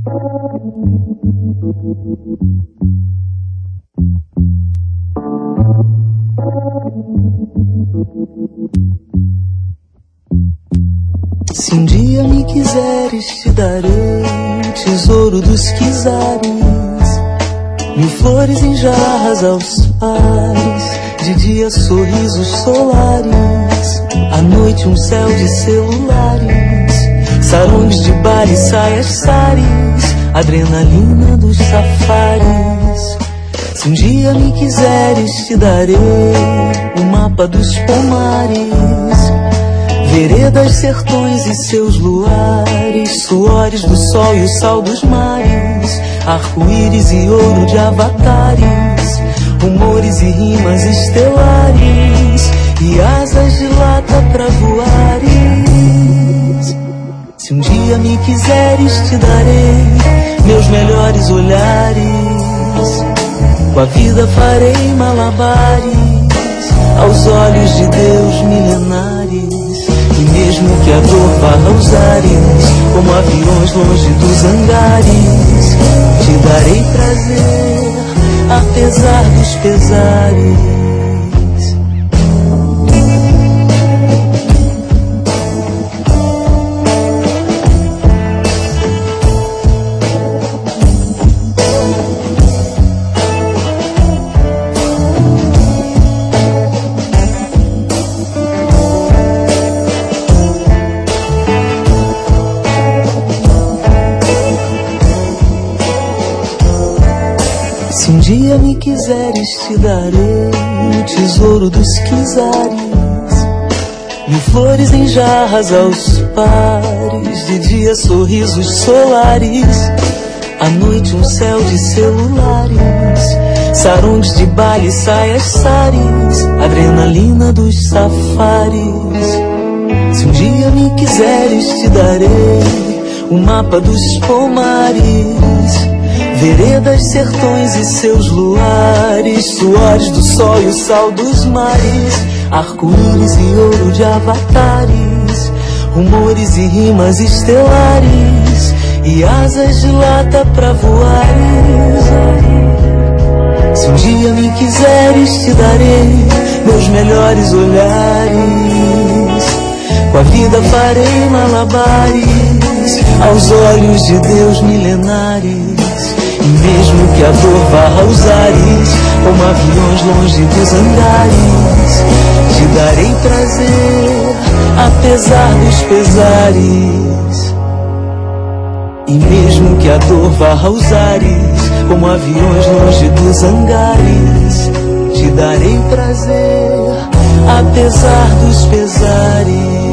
Se um dia me quiseres, te darei o tesouro dos quizares, 1000 flores em jarras aos pares, de dia sorrisos solares, à noite um céu de celulares, sarongs de baile, saias sares, adrenalina dos safaris. Se um dia me quiseres, te darei o mapa dos pomares, veredas, sertões e seus luares, suores do sol e o sal dos mares, arco-íris e ouro de avatares, rumores e rimas estelares, e asas de lata pra voares. Se um dia me quiseres, te darei meus melhores olhares, com a vida farei malabares, aos olhos de Deus milenares. E mesmo que a dor vá aos ares, como aviões longe dos hangares, te darei prazer, apesar dos pesares. Se um dia me quiseres, te darei o tesouro dos quizares, 1000 flores em jarras aos pares, de dia sorrisos solares, à noite um céu de celulares, sarongs de baile, saias sares, adrenalina dos safaris. Se um dia me quiseres, te darei o mapa dos pomares, veredas, sertões e seus luares, suores do sol e o sal dos mares, arco-íris e ouro de avatares, rumores e rimas estelares, e asas de lata pra voares. Se um dia me quiseres, te darei meus melhores olhares, com a vida farei malabares, aos olhos de Deus milenares. E mesmo que a dor vá aos ares, como aviões longe dos hangares, te darei prazer, apesar dos pesares. E mesmo que a dor vá aos ares, como aviões longe dos hangares, te darei prazer, apesar dos pesares.